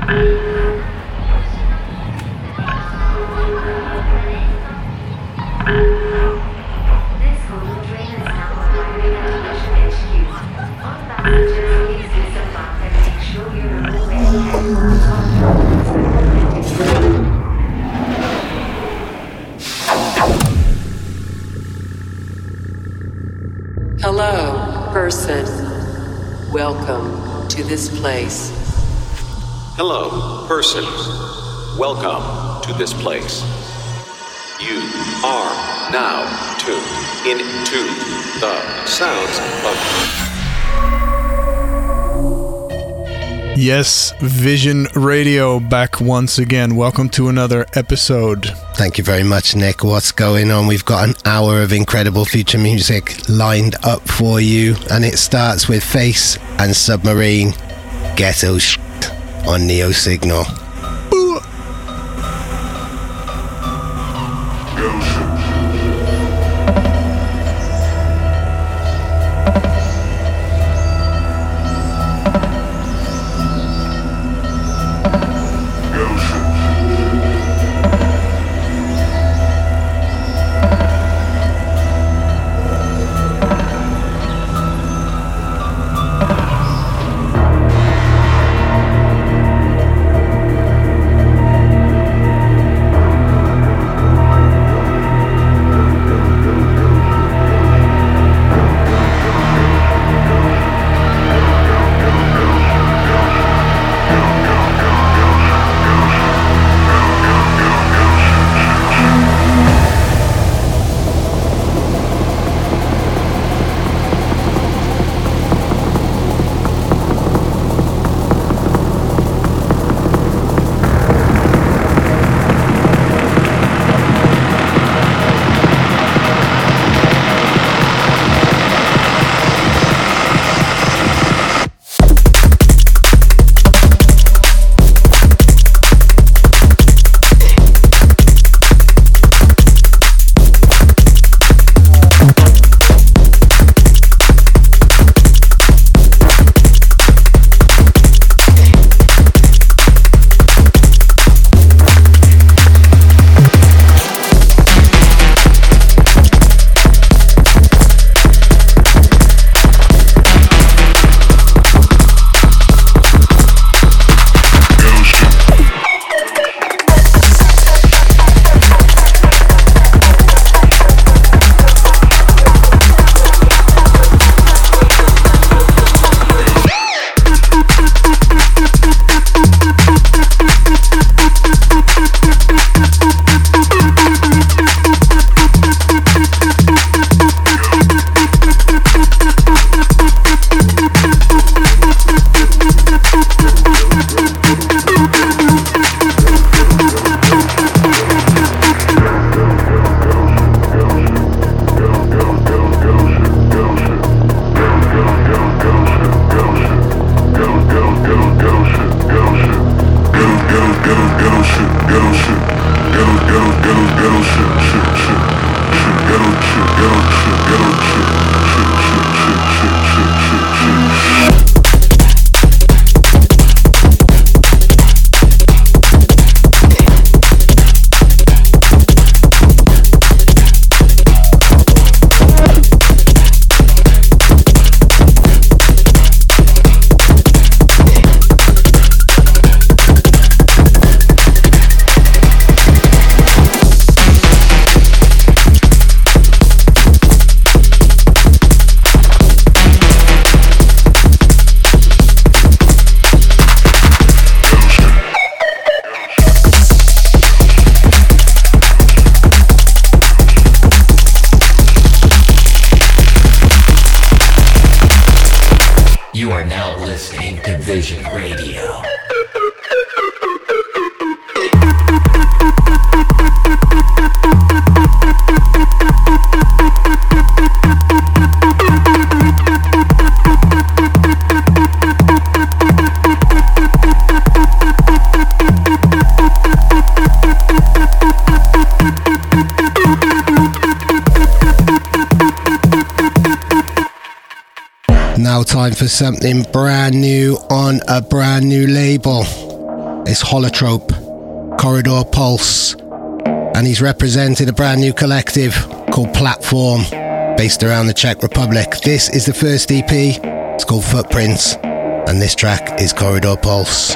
Hello, person. Welcome to this place. Hello, person. Welcome to this place. You are now tuned into the sounds of... Yes, Vision Radio back once again. Welcome to another episode. Thank you very much, Nick. What's going on? We've got an hour of incredible future music lined up for you, and it starts with Face and Submarine, Ghetto Shit on Neo Signal. Vision Radio. Now time for something brand new on a brand new label. It's Holotrope, Corridor Pulse, and he's represented a brand new collective called Platform, based around the Czech Republic. This is the first EP, it's called Footprints, and this track is Corridor Pulse.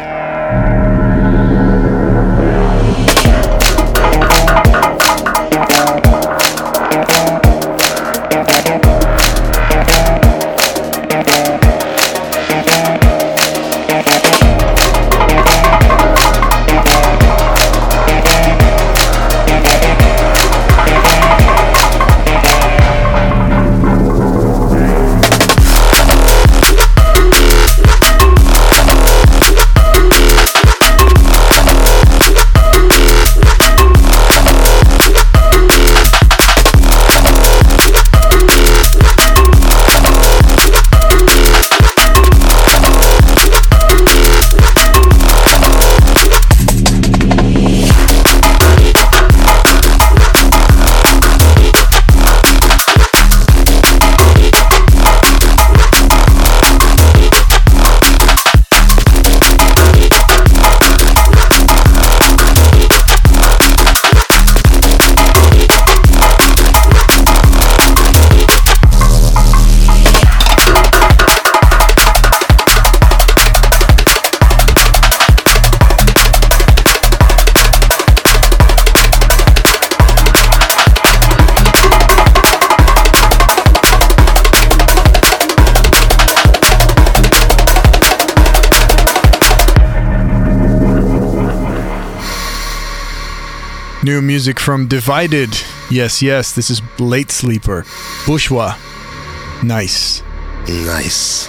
New music from Divided. Yes, this is Late Sleeper. Bourgeois. Nice. Nice.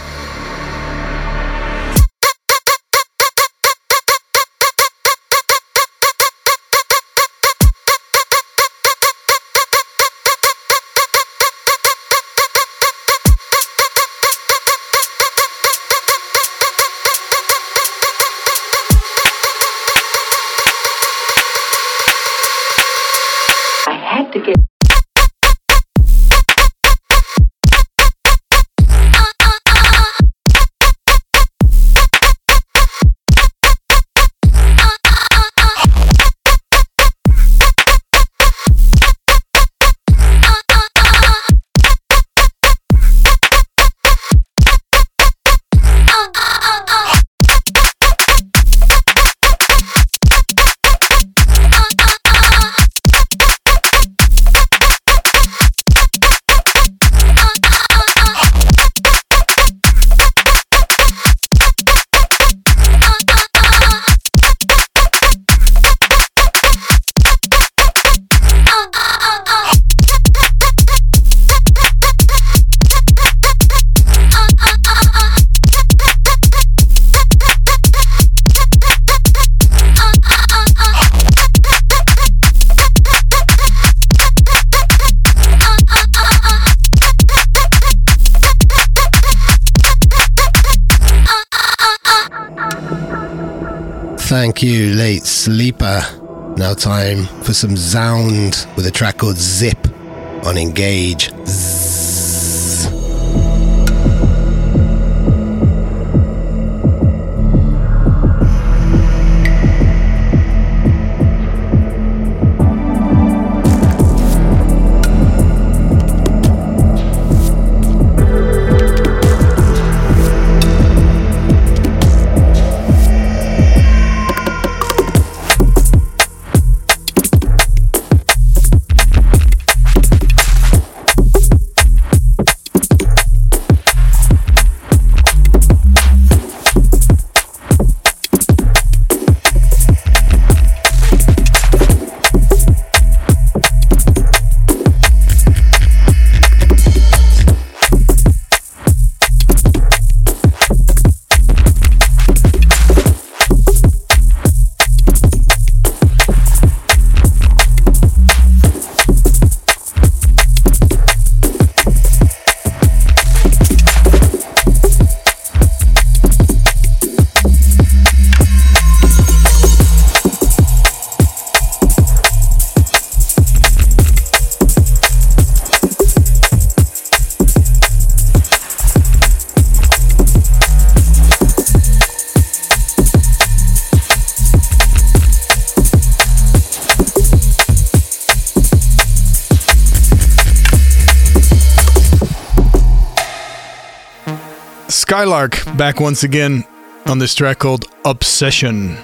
Thank you, Late Sleeper. Now time for some sound with a track called Zip on Engage. Skylark back once again on this track called Obsession.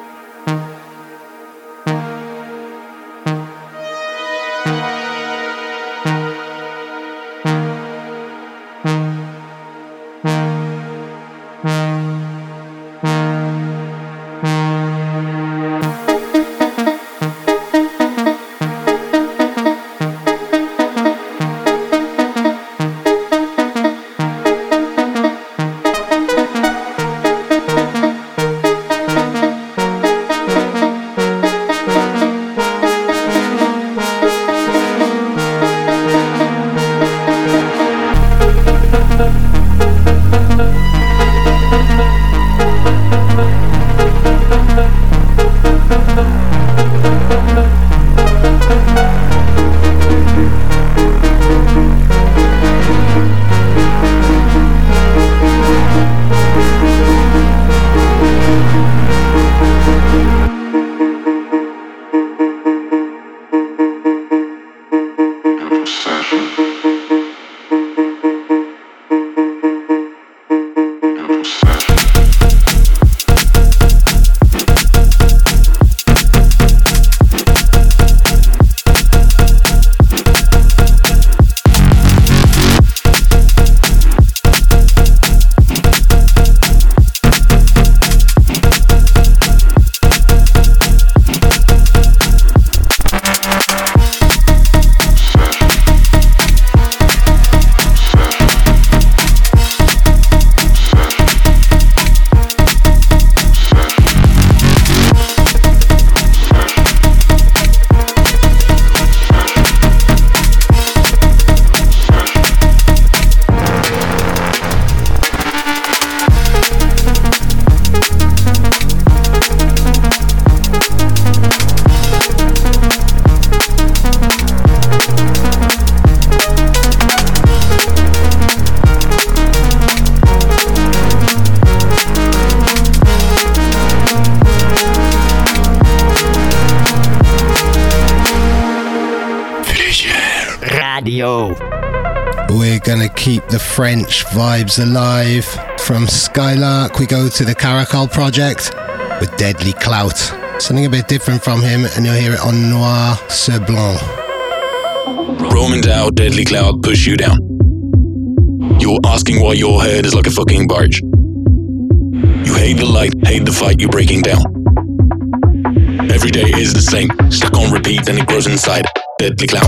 We're gonna keep the French vibes alive. From Skylark, we go to the Caracol Project with Deadly Clout. Something a bit different from him, and you'll hear it on Noir Sur Blanc. Roman Dow, Deadly Clout, push you down. You're asking why your head is like a fucking barge. You hate the light, hate the fight, you're breaking down. Every day is the same, stuck on repeat and it grows inside. Deadly Clout.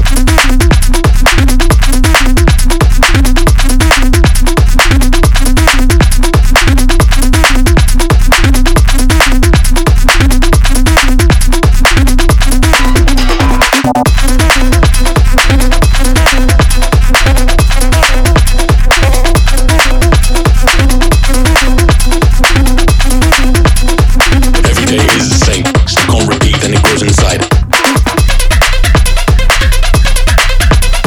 Inside.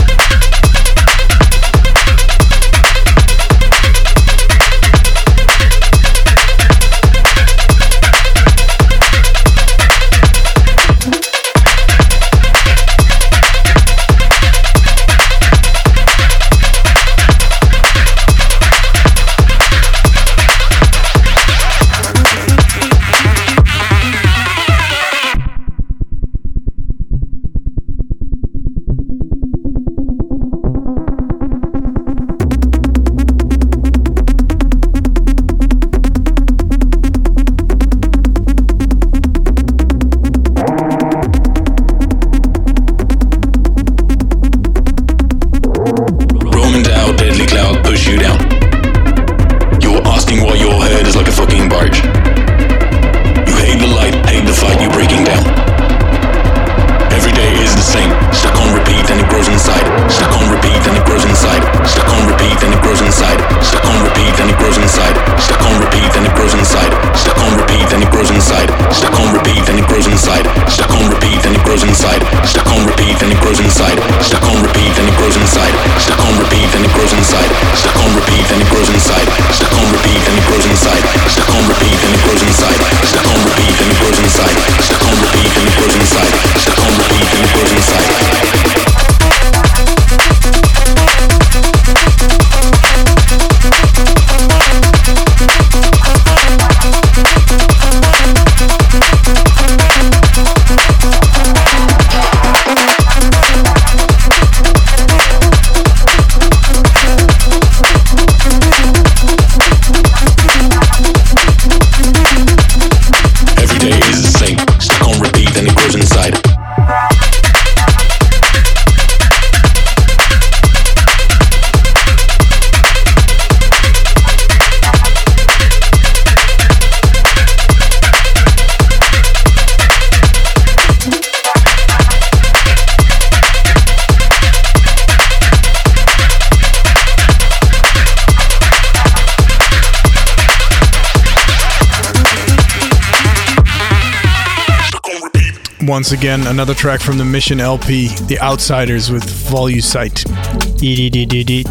once again, another track from the Mission LP, The Outsiders with Volucite. EDDDD.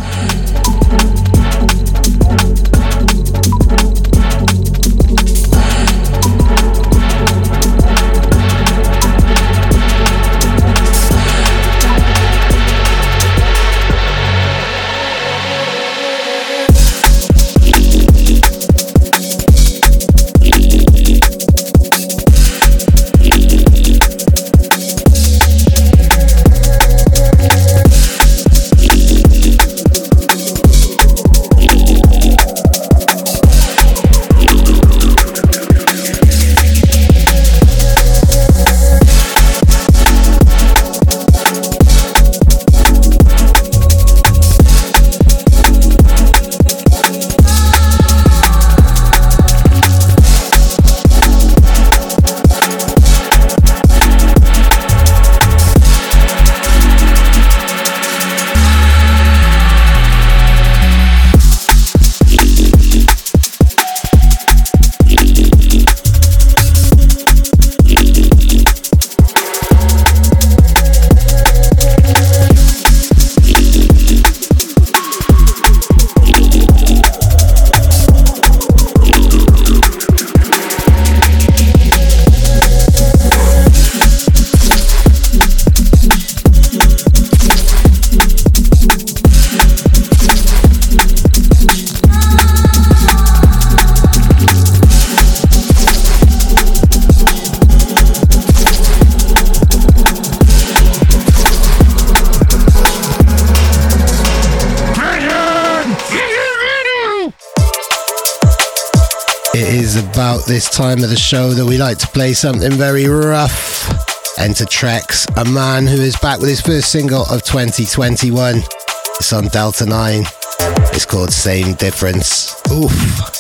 About this time of the show that we like to play something very rough. Enter Trex, a man who is back with his first single of 2021. It's on Delta 9. It's called Same Difference. Oof.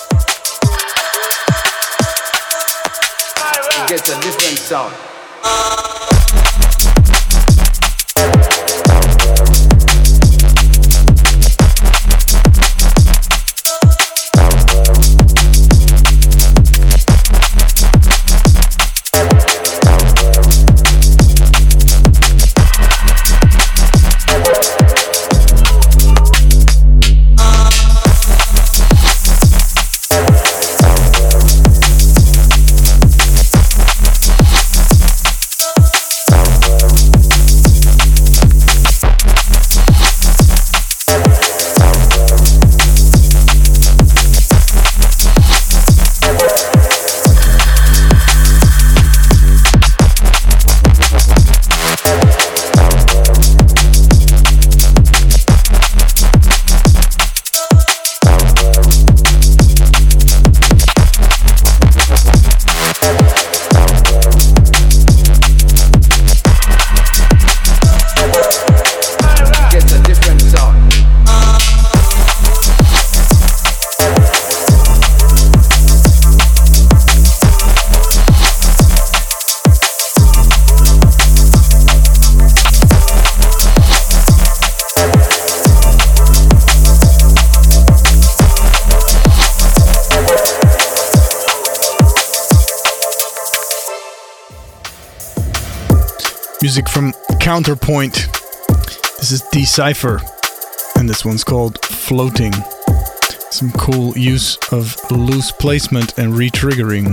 It gets a different sound. Music from Counterpoint. This is Decipher, and this one's called Floating. Some cool use of loose placement and re-triggering.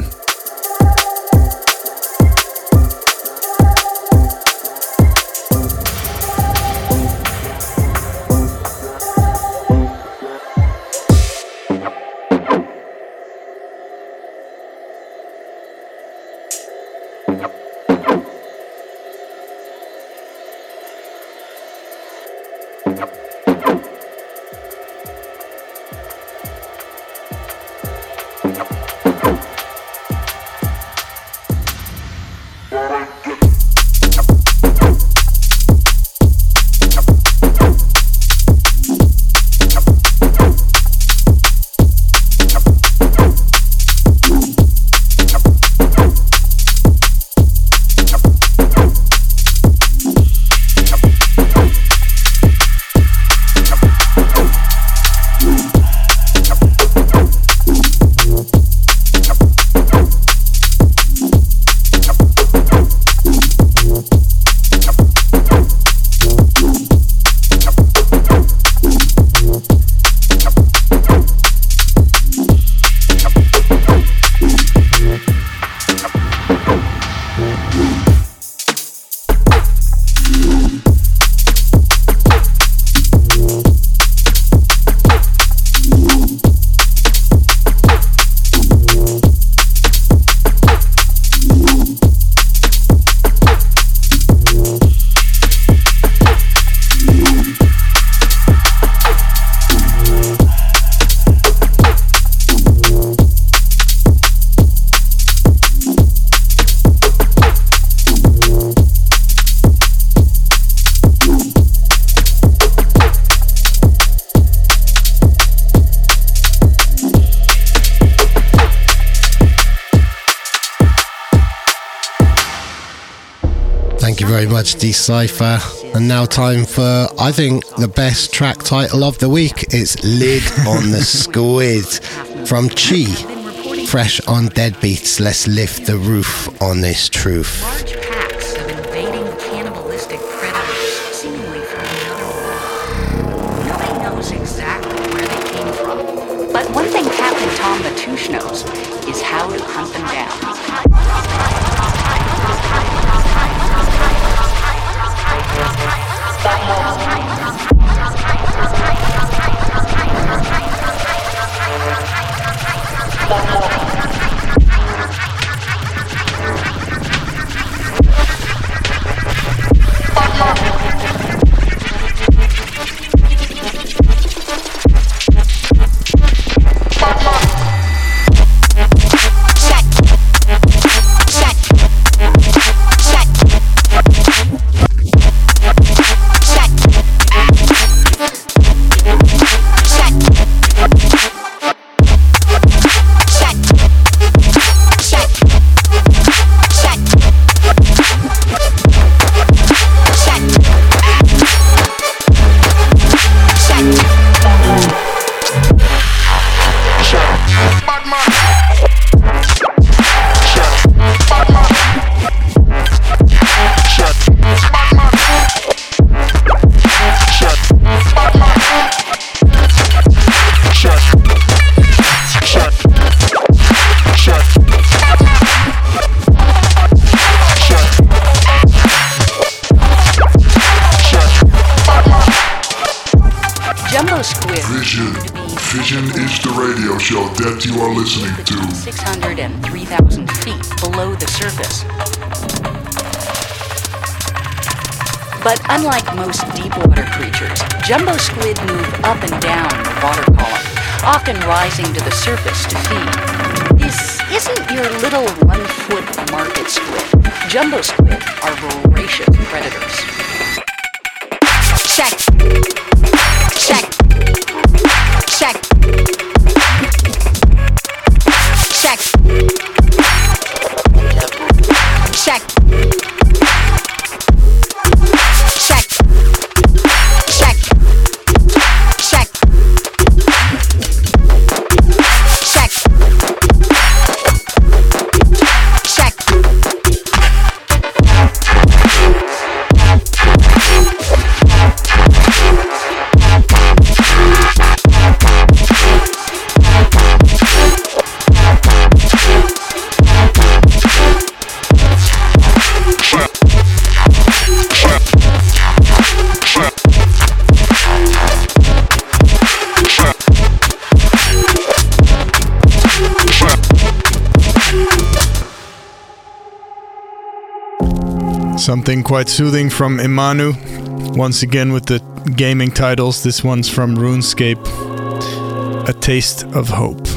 Thank you very much, Decipher. And now time for, I think, the best track title of the week. It's Lid on the Squid from Chi. Fresh on Deadbeats, let's lift the roof on this truth. Large packs of invading cannibalistic predators, seemingly from another world. Nobody knows exactly where they came from. But one thing Captain Tom Matouche knows is how to hunt them down. Vision is the radio show that you are listening to. 600 and 3,000 feet below the surface. But unlike most deep-water creatures, jumbo squid move up and down the water column, often rising to the surface to feed. This isn't your little one-foot market squid. Jumbo squid are voracious predators. Check. Check. Check. Check. Check. Check. Check. Check. Check. Check. Something quite soothing from Imanu. Once again with the gaming titles. This one's from RuneScape. A Taste of Hope.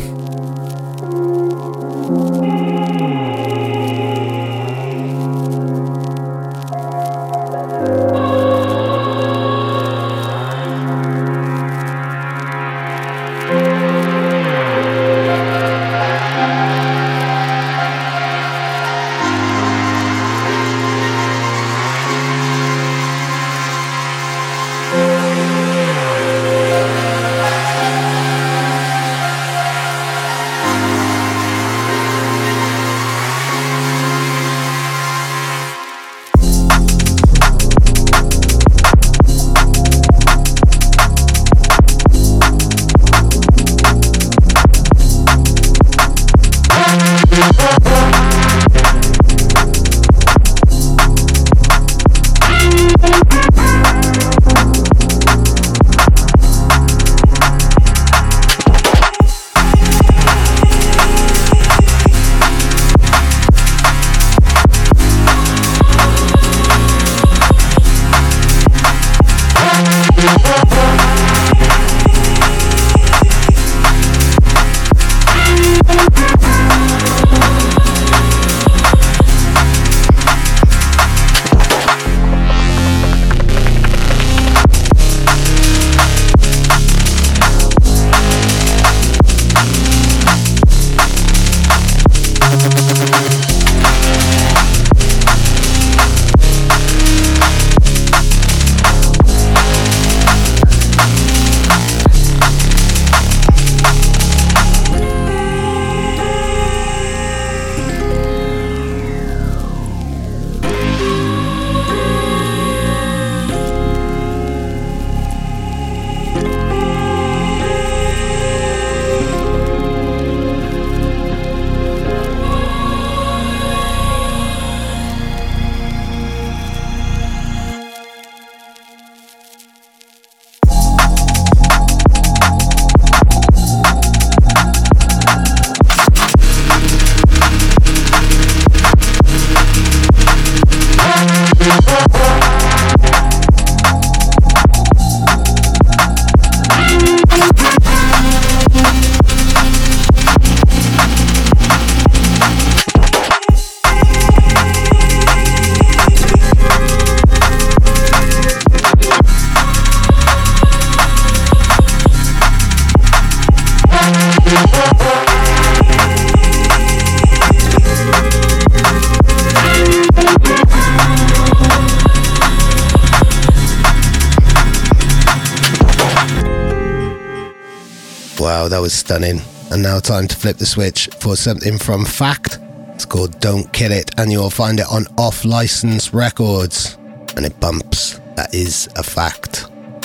Wow, that was stunning. And now time to flip the switch for something from Fact. It's called Don't Kill It, and you'll find it on Off License Records. And it bumps. That is a fact.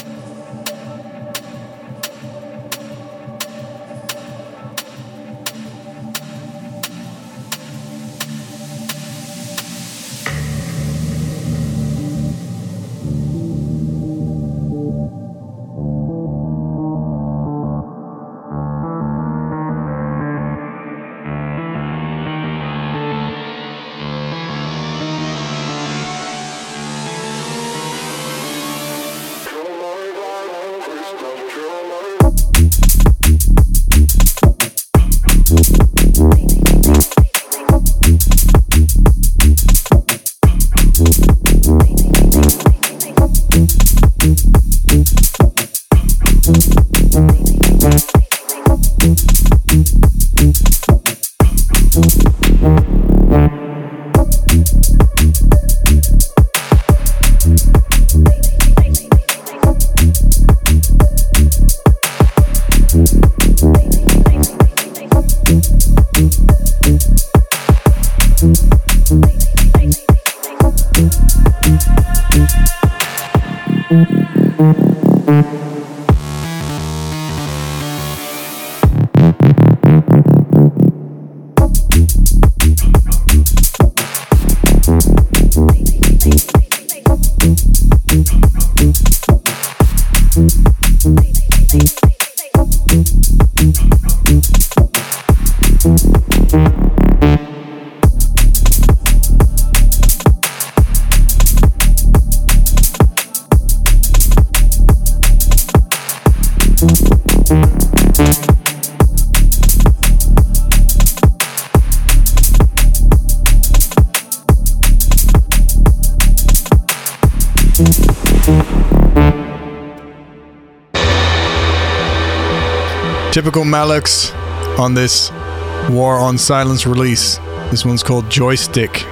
Typical Malux on this War on Silence release. This one's called Joystick.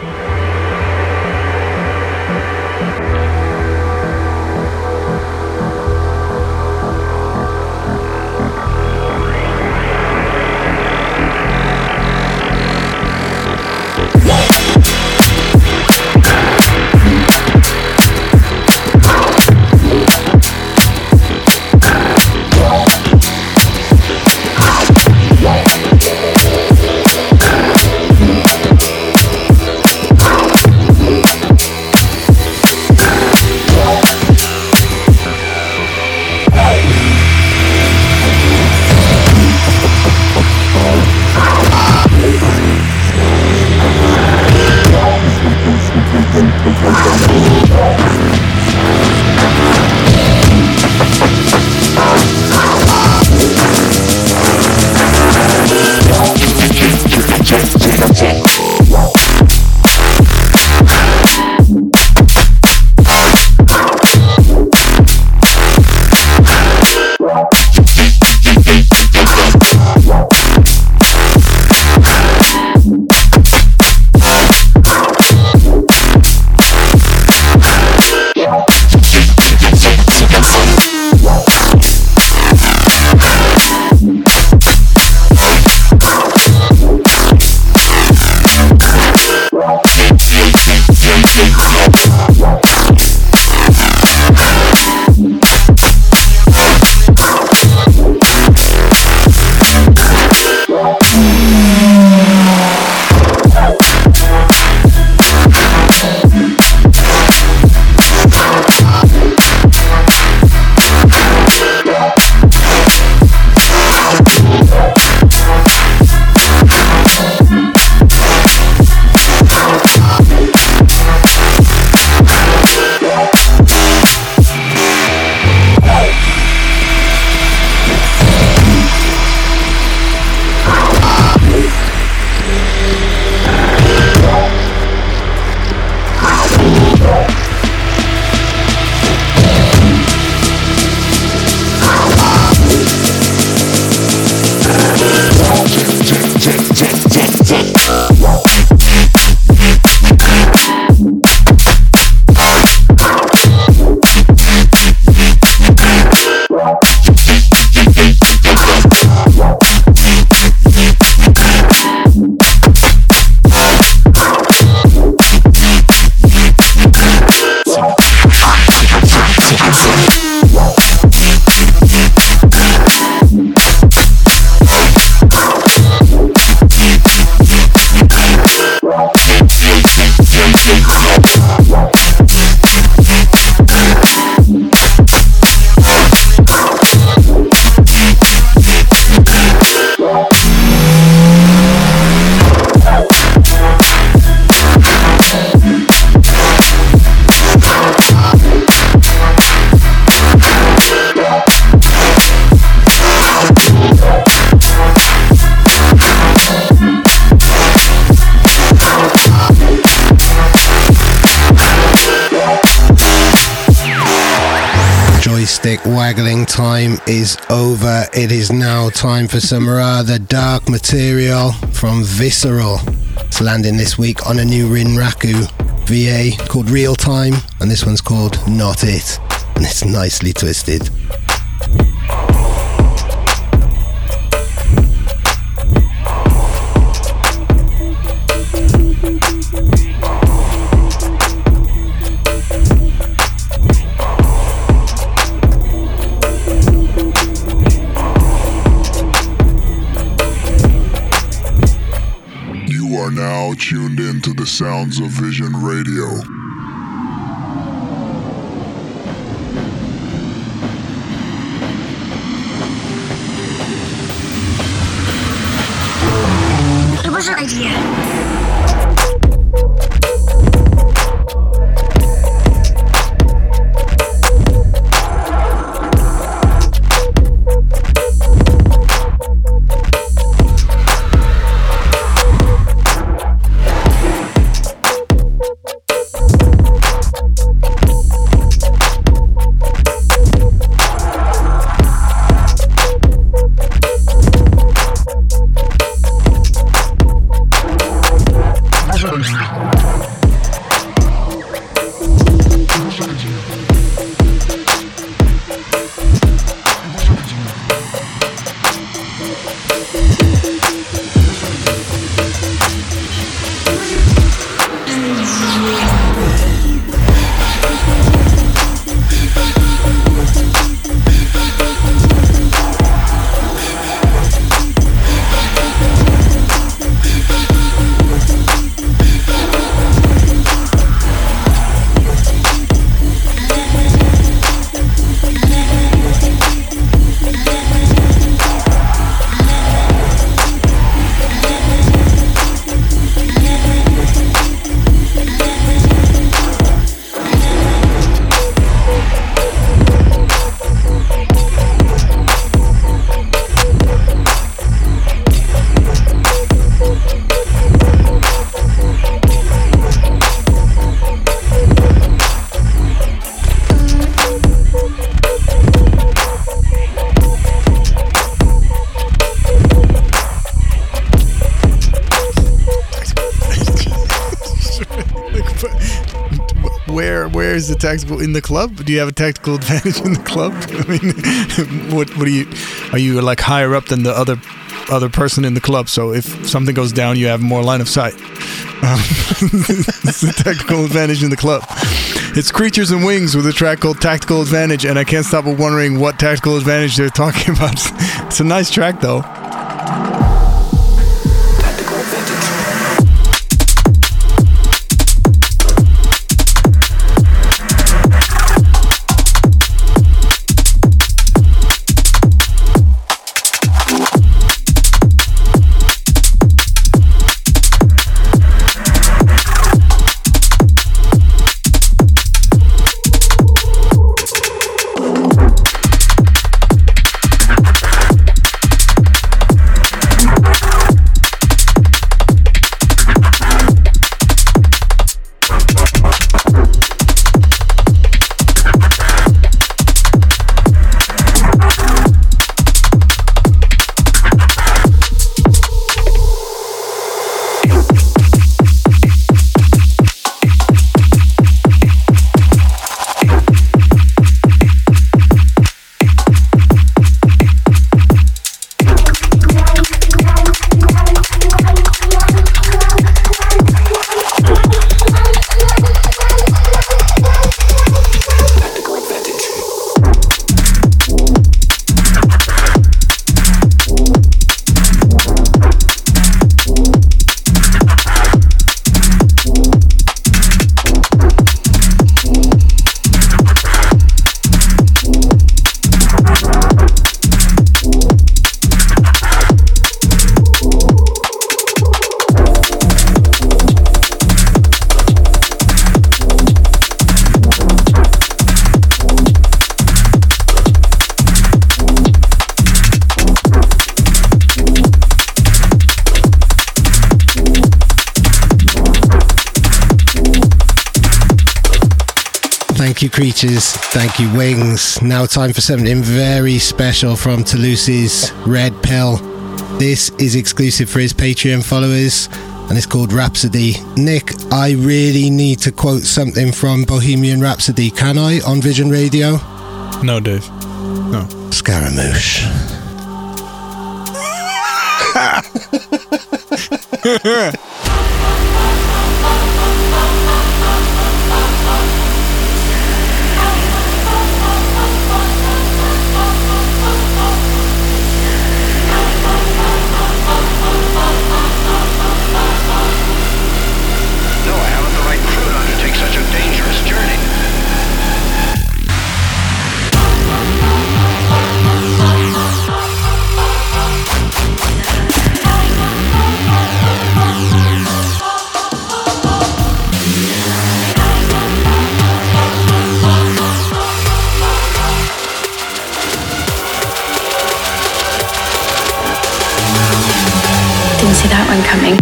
joystick waggling time is over. It is now time for some rather dark material from Visceral. It's landing this week on a new Rinraku VA called Real Time, and this one's called Not It, and it's nicely twisted. You are now tuned in to the sounds of Vision Radio. It was an idea. Where is the tactical in the club? Do you have a tactical advantage in the club? I mean, what are you like higher up than the other person in the club? So if something goes down, you have more line of sight. It's the tactical advantage in the club. It's Creatures and Wings with a track called Tactical Advantage, and I can't stop wondering what tactical advantage they're talking about. It's a nice track though. Thank you, Creatures. Thank you, Wings. Now time for something very special from Toulouse's Red Pill. This is exclusive for his Patreon followers, and it's called Rhapsody. Nick, I really need to quote something from Bohemian Rhapsody. Can I, on Vision Radio? No, Dave. No. Scaramouche. Didn't see that one coming.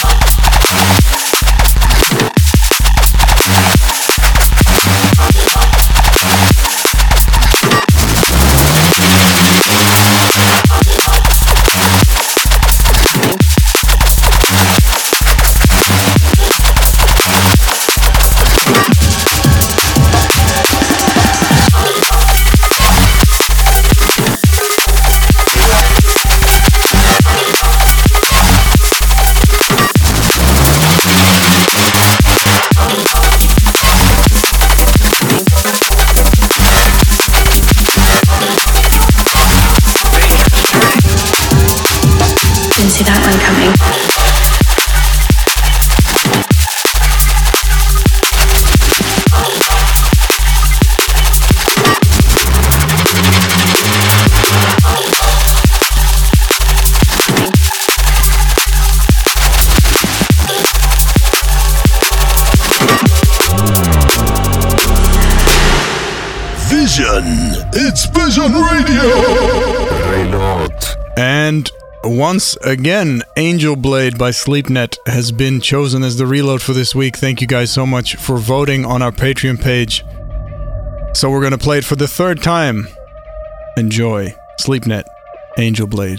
See that one coming. Vision! It's Vision Radio! Reload. And once again, Angel Blade by Sleepnet has been chosen as the reload for this week. Thank you guys so much for voting on our Patreon page. So we're going to play it for the third time. Enjoy. Sleepnet, Angel Blade.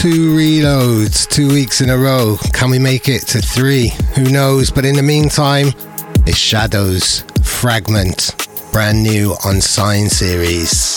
2 reloads, 2 weeks in a row. Can we make it to 3? Who knows? But in the meantime, it's Shadows Fragment, brand new on Sign Series.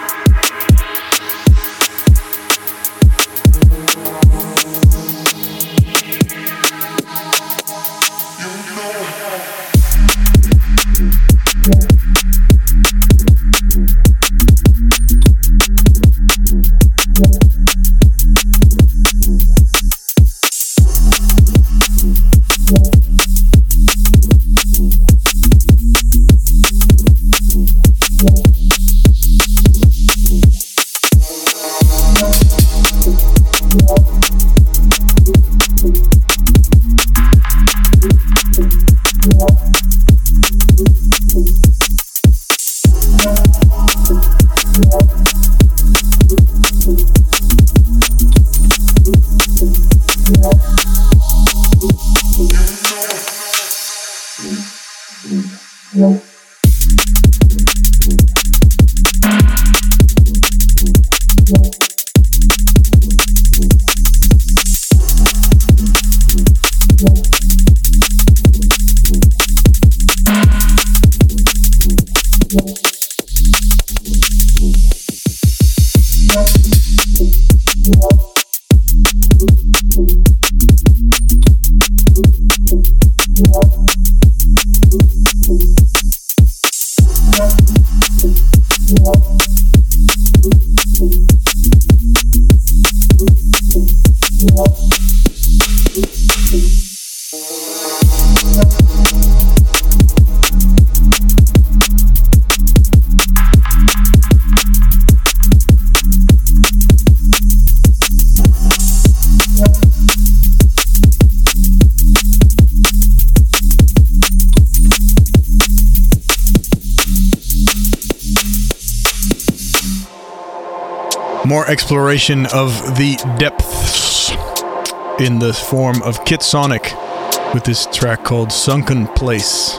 More exploration of the depths in the form of Kit Sonic with this track called Sunken Place.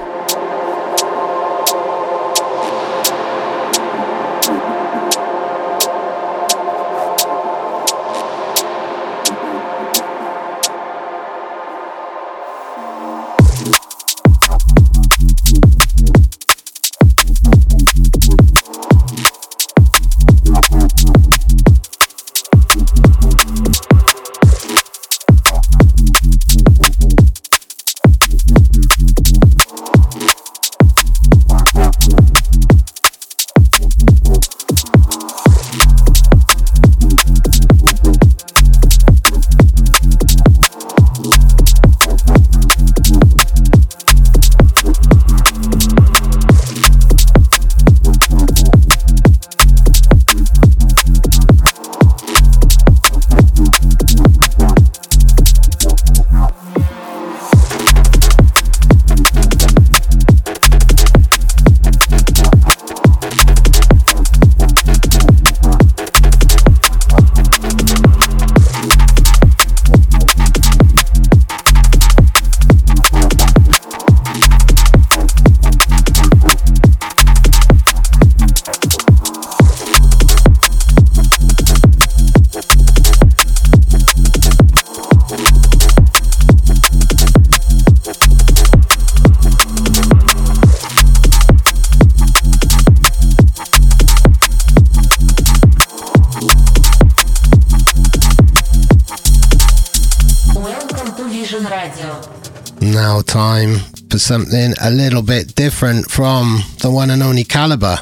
Now time for something a little bit different from the one and only Calibre.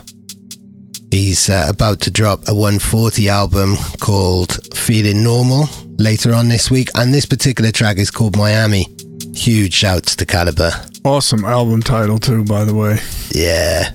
He's about to drop a 140 album called Feeling Normal later on this week, and this particular track is called Miami. Huge shouts to Calibre. Awesome album title too, by the way. Yeah.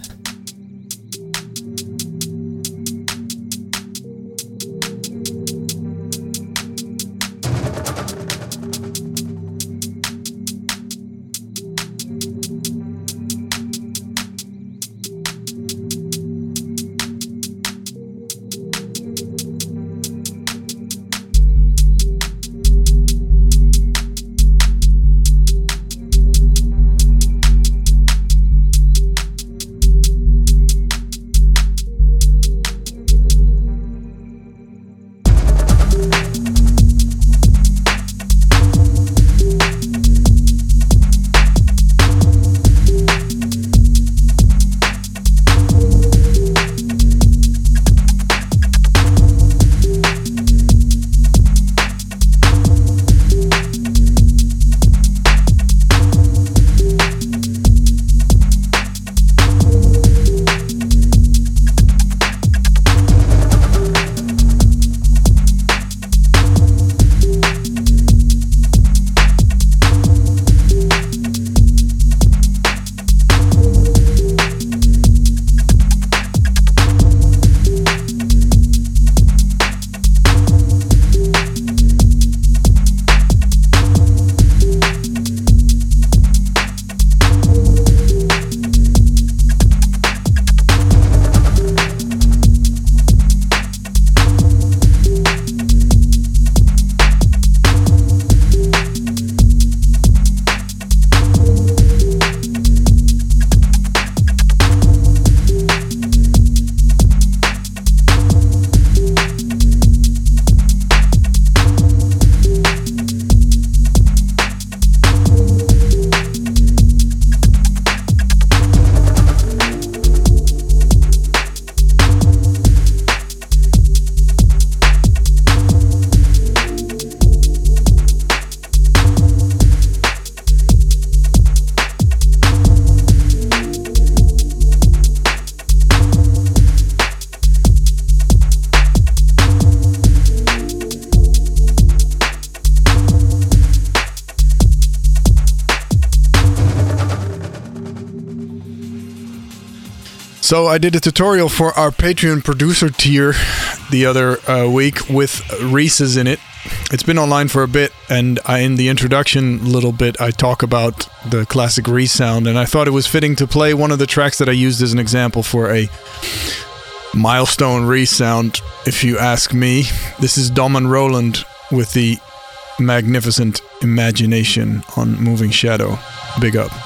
So I did a tutorial for our Patreon producer tier the other week with Reese's in it. It's been online for a bit, and in the introduction little bit, I talk about the classic Reese sound, and I thought it was fitting to play one of the tracks that I used as an example for a milestone Reese sound, if you ask me. This is Dom and Roland with the magnificent Imagination on Moving Shadow. Big up.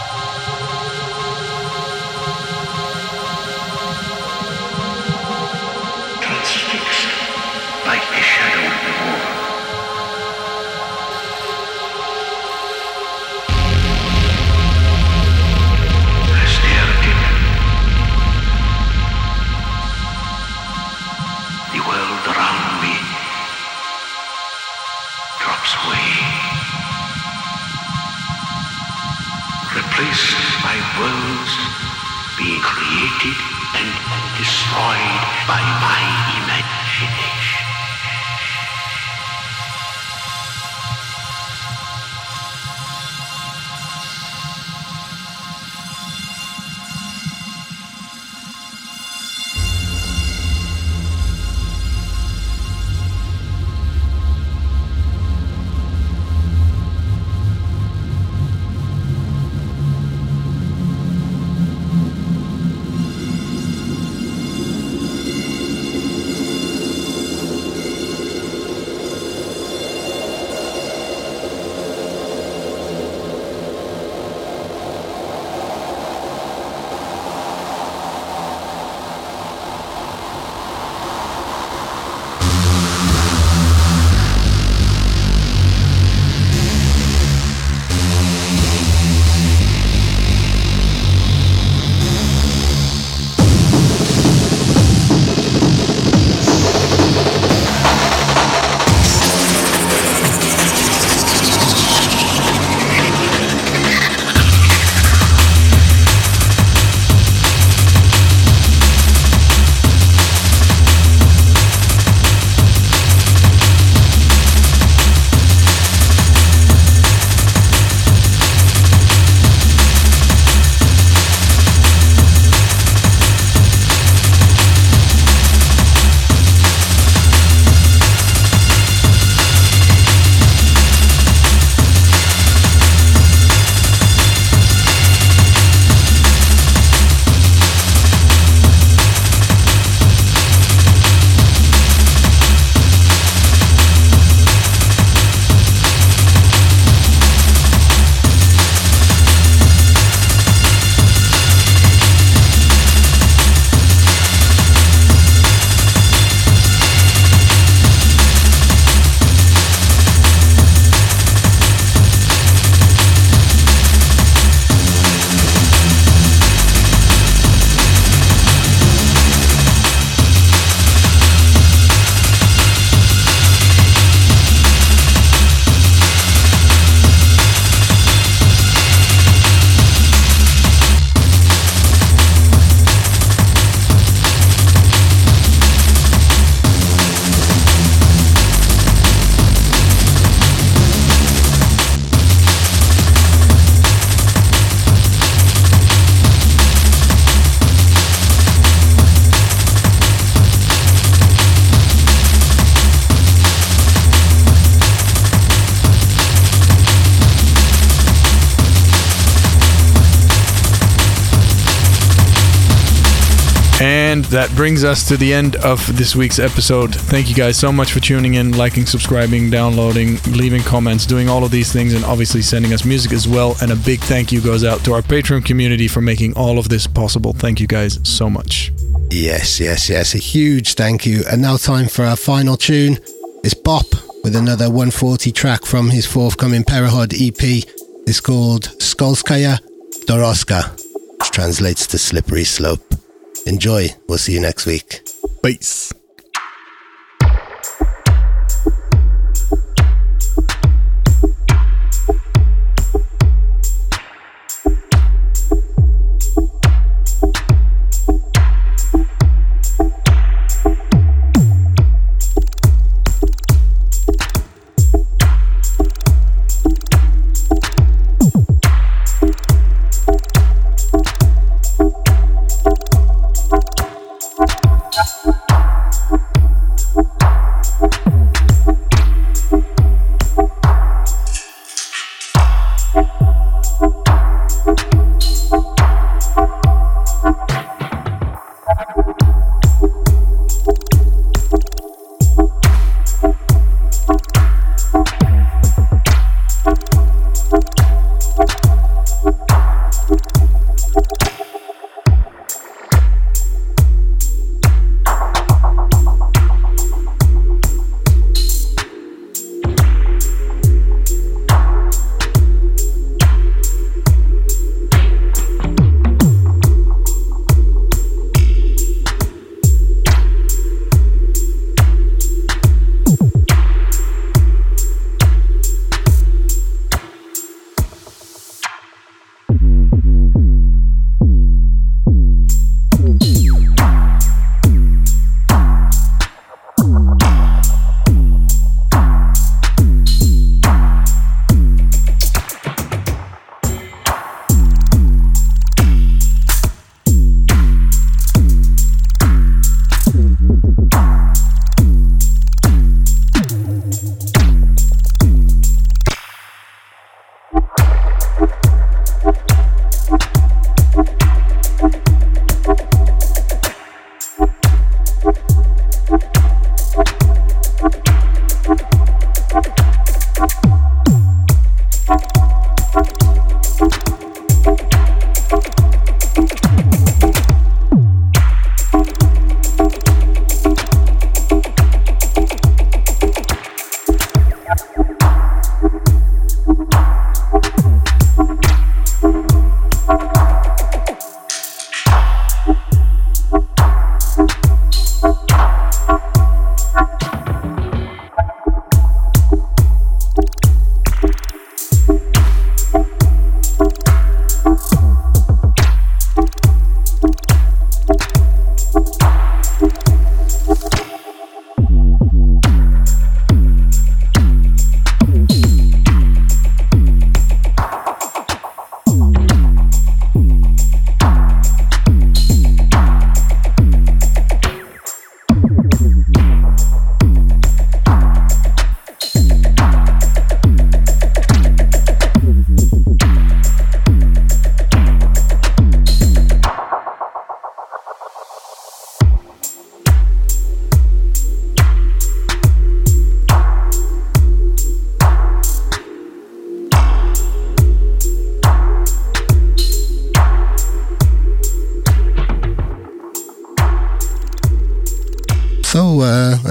And that brings us to the end of this week's episode. Thank you guys so much for tuning in, liking, subscribing, downloading, leaving comments, doing all of these things, and obviously sending us music as well. And a big thank you goes out to our Patreon community for making all of this possible. Thank you guys so much. Yes. A huge thank you. And now time for our final tune. It's Bop with another 140 track from his forthcoming Perihod EP. It's called Skolskaya Doroska, which translates to Slippery Slope. Enjoy. We'll see you next week. Peace.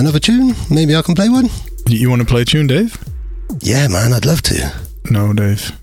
another tune? Maybe I can play one? You want to play a tune, Dave? Yeah, man, I'd love to. No, Dave.